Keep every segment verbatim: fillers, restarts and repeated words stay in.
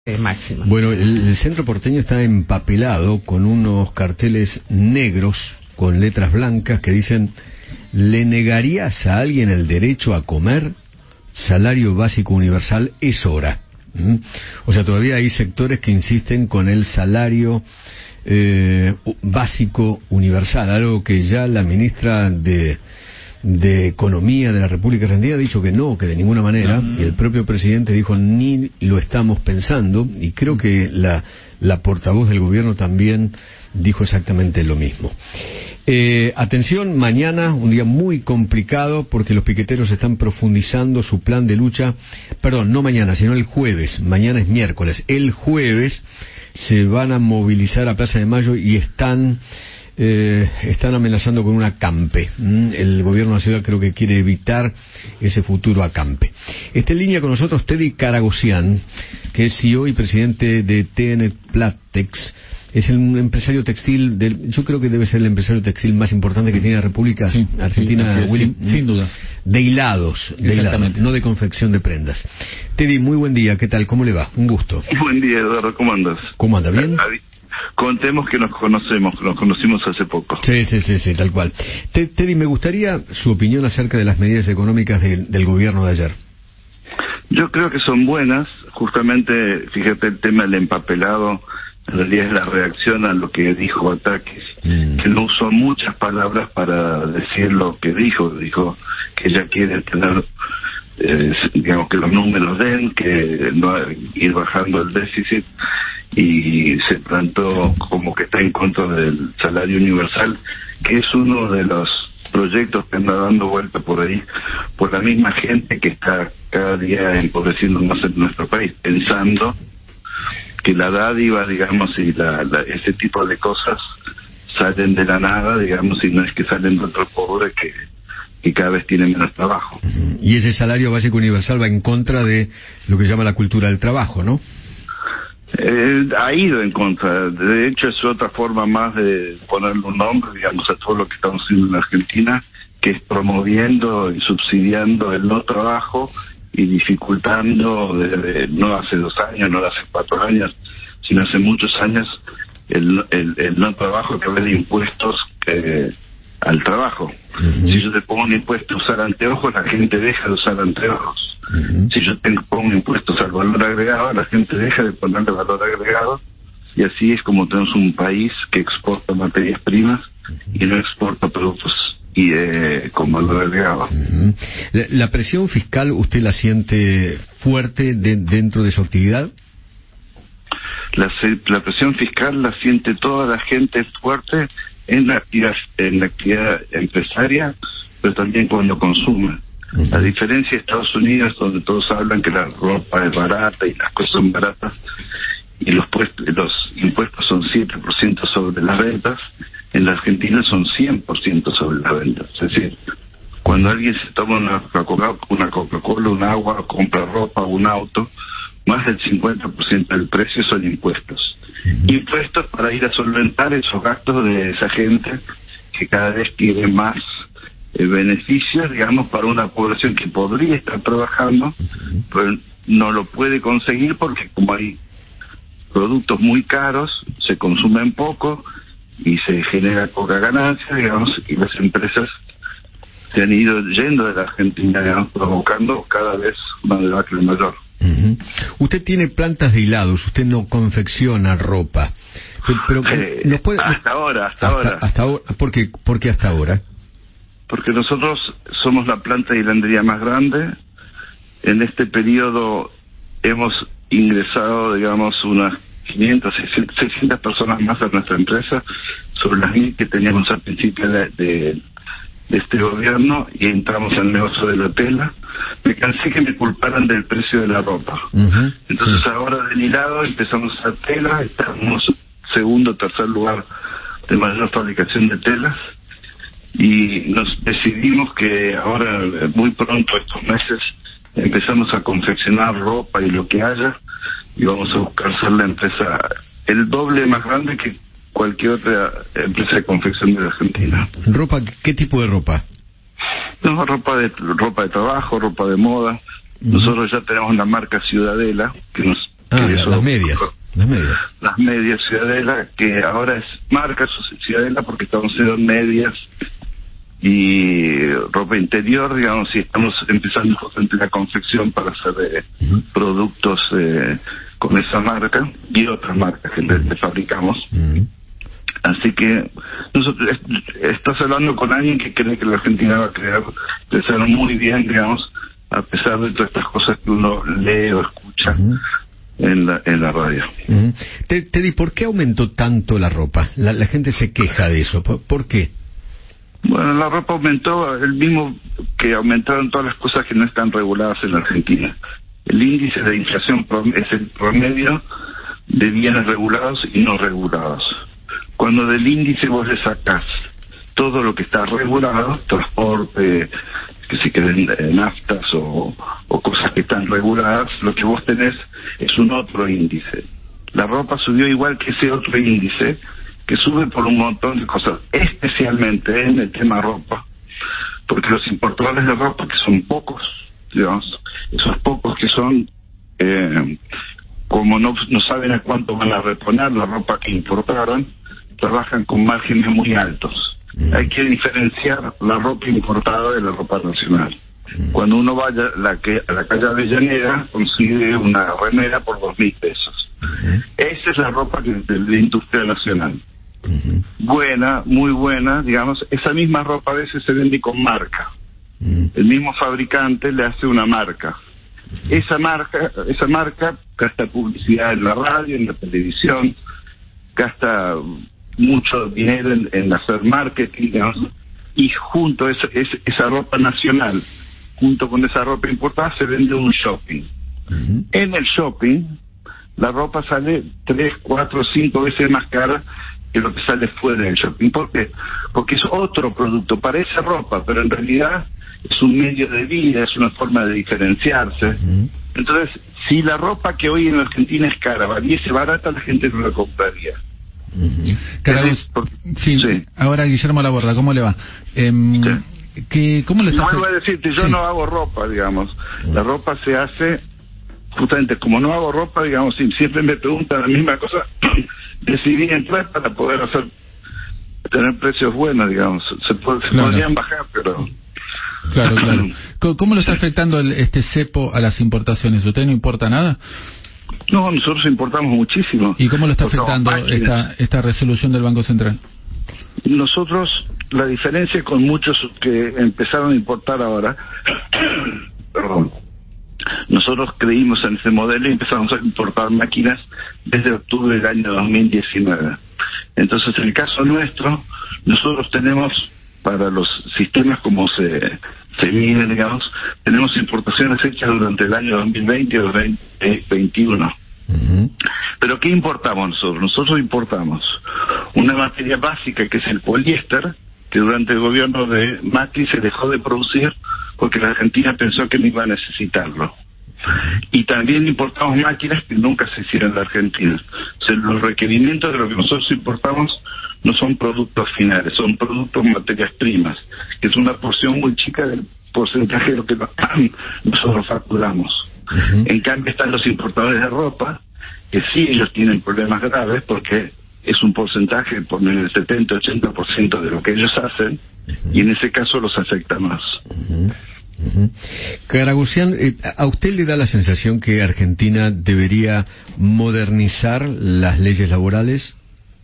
Eh, máxima. Bueno, el, el centro porteño está empapelado con unos carteles negros con letras blancas que dicen: ¿le negarías a alguien el derecho a comer? Salario básico universal es hora. ¿Mm? O sea, todavía hay sectores que insisten con el salario eh, básico universal, algo que ya la ministra de de Economía de la República Argentina ha dicho que no, que de ninguna manera, y el propio presidente dijo ni lo estamos pensando, y creo que la, la portavoz del gobierno también dijo exactamente lo mismo. Eh, atención, mañana, un día muy complicado porque los piqueteros están profundizando su plan de lucha, perdón, no mañana, sino el jueves, mañana es miércoles, el jueves se van a movilizar a Plaza de Mayo y están... Eh, están amenazando con un acampe. ¿Mm? El gobierno de la ciudad creo que quiere evitar ese futuro acampe. Está en línea con nosotros Teddy Caragosian, que es C E O y presidente de T N Platex. Es un empresario textil, del, yo creo que debe ser el empresario textil más importante que tiene la República sí, Argentina, sí, es, Willy, sin, sin duda. De hilados, de hilados, no de confección de prendas. Teddy, muy buen día, ¿qué tal? ¿Cómo le va? Un gusto. Buen día, Eduardo, ¿cómo andas? ¿Cómo anda? ¿Bien? Contemos que nos conocemos, nos conocimos hace poco. Sí, sí, sí, sí, tal cual. Teddy, me gustaría su opinión acerca de las medidas económicas de, del gobierno de ayer. Yo creo que son buenas, justamente, fíjate, el tema del empapelado, en realidad es la reacción a lo que dijo Batakis, mm. que no usó muchas palabras para decir lo que dijo, dijo que ella quiere tener, eh, digamos, que los números den, que no ir bajando el déficit, y se plantó como que está en contra del salario universal, que es uno de los proyectos que anda dando vuelta por ahí, por la misma gente que está cada día empobreciendo más en nuestro país, pensando que la dádiva, digamos, y la, la, ese tipo de cosas salen de la nada, digamos, y no es que salen de otro pobre que, que cada vez tiene menos trabajo. Y ese salario básico universal va en contra de lo que se llama la cultura del trabajo, ¿no? Eh, ha ido en contra, de hecho es otra forma más de ponerle un nombre, digamos, a todo lo que estamos haciendo en Argentina, que es promoviendo y subsidiando el no trabajo y dificultando desde, no hace dos años, no hace cuatro años, sino hace muchos años, el, el, el no trabajo que ve de impuestos eh, al trabajo. Uh-huh. Si yo te pongo un impuesto a usar anteojos, la gente deja de usar anteojos. Uh-huh. Si yo tengo, pongo impuestos al valor agregado, la gente deja de ponerle valor agregado, y así es como tenemos un país que exporta materias primas uh-huh. y no exporta productos y eh, con valor agregado. Uh-huh. la, ¿La presión fiscal usted la siente fuerte de, dentro de su actividad? La, la presión fiscal la siente toda la gente fuerte en la actividad, en la actividad empresaria, pero también cuando consume. Uh-huh. A diferencia de Estados Unidos, donde todos hablan que la ropa es barata y las cosas son baratas, y los, puestos, los impuestos son siete por ciento sobre las ventas, en la Argentina son cien por ciento sobre las ventas. Es decir, cuando alguien se toma una Coca-Cola, una Coca-Cola, un agua, compra ropa, un auto, más del cincuenta por ciento del precio son impuestos. Uh-huh. Impuestos para ir a solventar esos gastos de esa gente que cada vez quiere más eh, beneficios, digamos, para una población que podría estar trabajando, uh-huh. pero no lo puede conseguir porque como hay productos muy caros, se consumen poco y se genera poca ganancia, digamos, y las empresas se han ido yendo de la Argentina, digamos, provocando cada vez una debacle mayor. Uh-huh. Usted tiene plantas de hilados, usted no confecciona ropa. Pero, pero eh, ¿nos puede, hasta ahora, hasta, hasta ahora. Hasta ahora. ¿Por qué, ¿Por qué hasta ahora? Porque nosotros somos la planta de hilandería más grande. En este periodo hemos ingresado, digamos, unas quinientas, seiscientas personas más a nuestra empresa, sobre las mil que teníamos al principio de, de, de este gobierno, y entramos al negocio de la tela. Me cansé que me culparan del precio de la ropa. Uh-huh, Entonces sí. Ahora del hilado empezamos a tela, estamos segundo o tercer lugar de mayor fabricación de telas, y nos decidimos que ahora, muy pronto, estos meses, empezamos a confeccionar ropa y lo que haya, y vamos a buscar ser la empresa el doble más grande que cualquier otra empresa de confección de la Argentina. ¿Ropa? ¿Qué tipo de ropa? No, ropa de ropa de trabajo, ropa de moda. Uh-huh. Nosotros ya tenemos la marca Ciudadela, que nos Ah, que las, eso, las medias. Las medias. Las medias Ciudadela, que ahora es marca Ciudadela porque estamos haciendo medias y ropa interior, digamos, y estamos empezando justamente la confección para hacer eh, uh-huh. productos eh, con esa marca y otras marcas que uh-huh. le, le fabricamos. Uh-huh. Así que nosotros estás hablando con alguien que cree que la Argentina va a crear, crecer muy bien, digamos, a pesar de todas estas cosas que uno lee o escucha uh-huh. en la en la radio. Uh-huh. Teddy, ¿por qué aumentó tanto la ropa? La, la gente se queja de eso. ¿Por, ¿por qué? Bueno, la ropa aumentó el mismo que aumentaron todas las cosas que no están reguladas en la Argentina. El índice de inflación es el promedio de bienes regulados y no regulados. Cuando del índice vos le sacás todo lo que está regulado, transporte, que si queden naftas o, o cosas que están reguladas, lo que vos tenés es un otro índice. La ropa subió igual que ese otro índice, que sube por un montón de cosas, especialmente en el tema ropa, porque los importadores de ropa, que son pocos, digamos, esos pocos que son, eh, como no, no saben a cuánto van a reponer la ropa que importaron, trabajan con márgenes muy altos. Mm. Hay que diferenciar la ropa importada de la ropa nacional. Mm. Cuando uno vaya a la, que, a la calle Avellaneda, consigue una remera por dos mil pesos. Mm. Esa es la ropa que, de la industria nacional. Uh-huh. Buena, muy buena, digamos. Esa misma ropa a veces se vende con marca. Uh-huh. El mismo fabricante le hace una marca. Uh-huh. Esa marca, esa marca gasta publicidad en la radio, en la televisión, gasta mucho dinero en, en hacer marketing, digamos, y junto a esa, esa, esa ropa nacional, junto con esa ropa importada, se vende un shopping. Uh-huh. En el shopping, la ropa sale tres, cuatro, cinco veces más cara que lo que sale fuera del shopping. ¿Por qué? Porque es otro producto, parece ropa, pero en realidad es un medio de vida, es una forma de diferenciarse. Uh-huh. Entonces, si la ropa que hoy en Argentina es cara, valiese barata, la gente no la compraría. Uh-huh. Carabus, porque, sí, sí. Ahora Guillermo Laborda, ¿cómo le va? Eh, sí. ¿qué, ¿Cómo le está? Vuelvo a decirte, yo sí. no hago ropa, digamos. Uh-huh. La ropa se hace, justamente como no hago ropa, digamos, siempre me preguntan la misma cosa. Decidí entrar para poder hacer tener precios buenos, digamos. Se, puede, se claro. podrían bajar, pero... Claro, claro. ¿Cómo lo está afectando el, este cepo a las importaciones? ¿Usted no importa nada? No, nosotros importamos muchísimo. ¿Y cómo lo está afectando esta, esta resolución del Banco Central? Nosotros, la diferencia con muchos que empezaron a importar ahora... perdón. Nosotros creímos en ese modelo y empezamos a importar máquinas desde octubre del año dos mil diecinueve. Entonces, en el caso nuestro, nosotros tenemos, para los sistemas como se, se miden, digamos, tenemos importaciones hechas durante el año dos mil veinte y dos mil veintiuno. Uh-huh. Pero ¿qué importamos nosotros? Nosotros importamos una materia básica que es el poliéster, que durante el gobierno de Macri se dejó de producir porque la Argentina pensó que no iba a necesitarlo. Y también importamos máquinas que nunca se hicieron en la Argentina. O sea, los requerimientos de lo que nosotros importamos no son productos finales, son productos materias primas, que es una porción muy chica del porcentaje de lo que nosotros facturamos. Uh-huh. En cambio están los importadores de ropa, que sí ellos tienen problemas graves porque es un porcentaje por el setenta ochenta por ciento de lo que ellos hacen, uh-huh. y en ese caso los afecta más. Uh-huh. Uh-huh. Caragusian, eh, ¿a usted le da la sensación que Argentina debería modernizar las leyes laborales?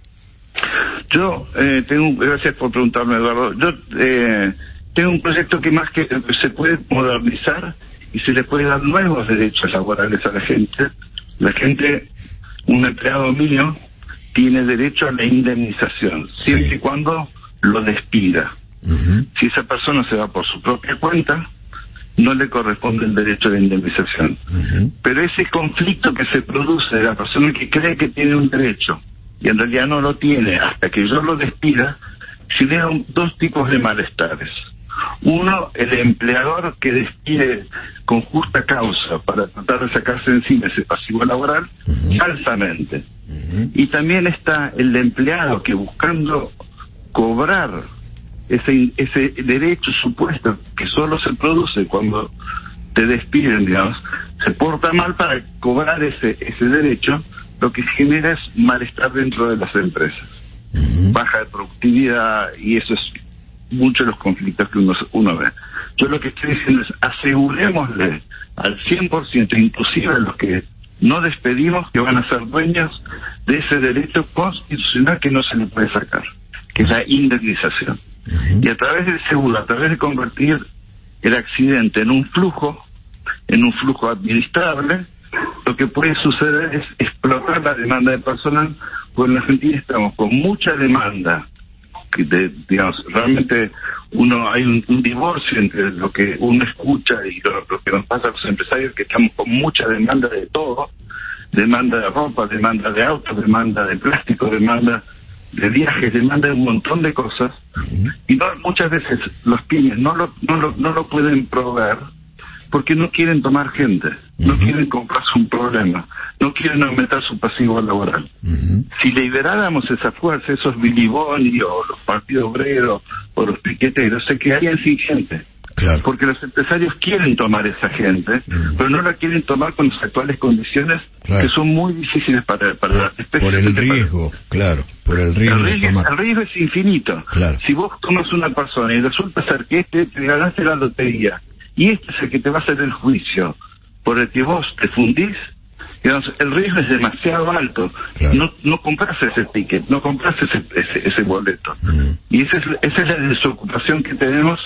Yo eh, tengo, gracias por preguntarme, Eduardo. Yo eh, tengo un proyecto que más que se puede modernizar y se le puede dar nuevos derechos laborales a la gente. La gente, un empleado mío tiene derecho a la indemnización, siempre sí. y cuando lo despida. Uh-huh. Si esa persona se va por su propia cuenta, no le corresponde el derecho a la indemnización. Uh-huh. Pero ese conflicto que se produce de la persona que cree que tiene un derecho y en realidad no lo tiene hasta que yo lo despida, genera dos tipos de malestares. Uno, el empleador que despide con justa causa para tratar de sacarse encima ese pasivo laboral, uh-huh. falsamente. Uh-huh. Y también está el empleado que, buscando cobrar ese ese derecho supuesto que solo se produce cuando te despiden, digamos, se porta mal para cobrar ese ese derecho, lo que genera es malestar dentro de las empresas, uh-huh. baja de productividad, y eso es muchos de los conflictos que uno, uno ve. Yo lo que estoy diciendo es asegurémosle al cien por ciento, inclusive a los que no despedimos, que van a ser dueños de ese derecho constitucional que no se le puede sacar, que es la indemnización. Uh-huh. Y a través del seguro, a través de convertir el accidente en un flujo, en un flujo administrable, lo que puede suceder es explotar la demanda de personal, porque en Argentina estamos con mucha demanda, que de, digamos, realmente uno hay un, un divorcio entre lo que uno escucha y lo, lo que nos pasa a los empresarios, que estamos con mucha demanda de todo, demanda de ropa, demanda de autos, demanda de plástico, demanda de viajes, demanda de un montón de cosas, uh-huh. y no, muchas veces los pymes no lo, no lo, no lo pueden proveer porque no quieren tomar gente, no uh-huh. quieren comprarse un problema, no quieren aumentar su pasivo laboral. Uh-huh. Si liberáramos esa fuerza, esos Billy Boni o los partidos obreros o los piqueteros, se quedarían sin gente. Claro. Porque los empresarios quieren tomar esa gente, uh-huh. pero no la quieren tomar con las actuales condiciones, claro. que son muy difíciles para, para la especie. Por el riesgo, para... claro, por el riesgo. El riesgo, de tomar. el riesgo es infinito. Claro. Si vos tomas una persona y resulta ser que este te ganaste la lotería, y este es el que te va a hacer el juicio por el que vos te fundís, digamos, el riesgo es demasiado alto. Claro. No no compras ese ticket, no compras ese ese, ese boleto. Mm. Y esa es, esa es la desocupación que tenemos.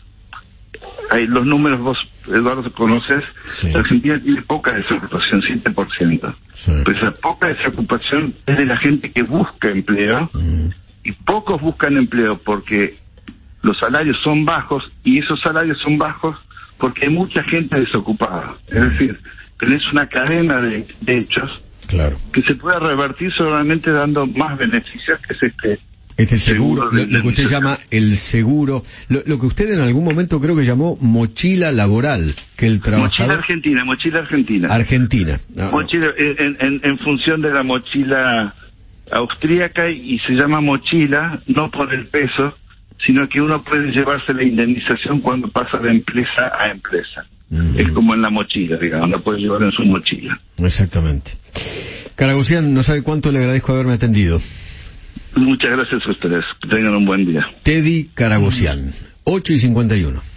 Hay los números, vos, Eduardo, conoces. Sí. La Argentina tiene poca desocupación, siete por ciento. Sí. Pero esa poca desocupación es de la gente que busca empleo, mm. y pocos buscan empleo porque los salarios son bajos, y esos salarios son bajos porque hay mucha gente desocupada. Es decir, tenés una cadena de, de hechos, claro, que se puede revertir solamente dando más beneficios, que es este este seguro, seguro lo, lo que usted llama el seguro, lo, lo que usted en algún momento creo que llamó mochila laboral, que el trabajador... Mochila argentina, mochila argentina. Argentina. No, mochila, no. En, en, en función de la mochila austríaca, y se llama mochila no por el peso, sino que uno puede llevarse la indemnización cuando pasa de empresa a empresa. Mm. Es como en la mochila, digamos, la puede llevar en su mochila. Exactamente. Karagosian, no sabe cuánto le agradezco haberme atendido. Muchas gracias a ustedes. Que tengan un buen día. Teddy Karagosian, ocho y cincuenta y uno.